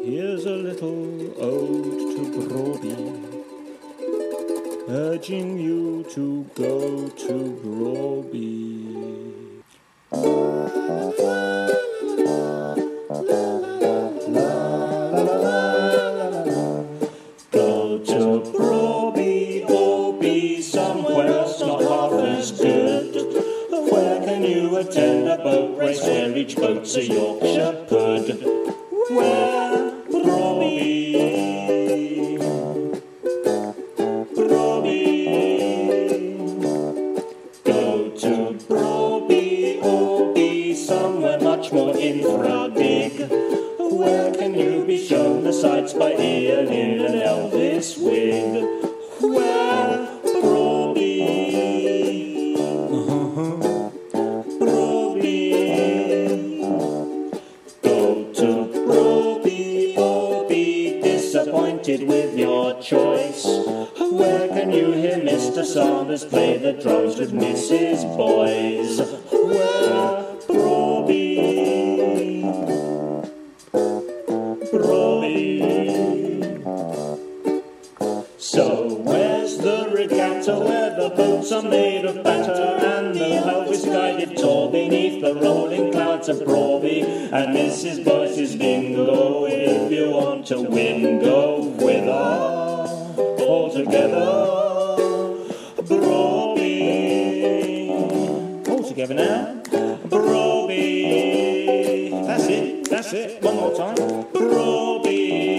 Here's a little ode to Broby, urging you to go to Broby. Go to Broby, Broby, somewhere else not half as good. Where can you attend a boat race where each boat's a Yorkshire pud? Where? Broby. Broby. Go to Broby, or be somewhere much more infra-dig. Where can you be shown the sights by Ian in an Elvis wig? Where? Broby. Broby. Go to Broby, or be disappointed with your choice. Where can you hear Mr. Sanders play the drums with Mrs. Boys? Where? Broby. Broby. So where's the regatta where the boats are made of batter and the Elvis guided tour beneath the rolling clouds of Broby and Mrs. Boyce's bingo? If you want to win, go with her all together. Broby. All together now. Broby. That's it. One more time. Broby.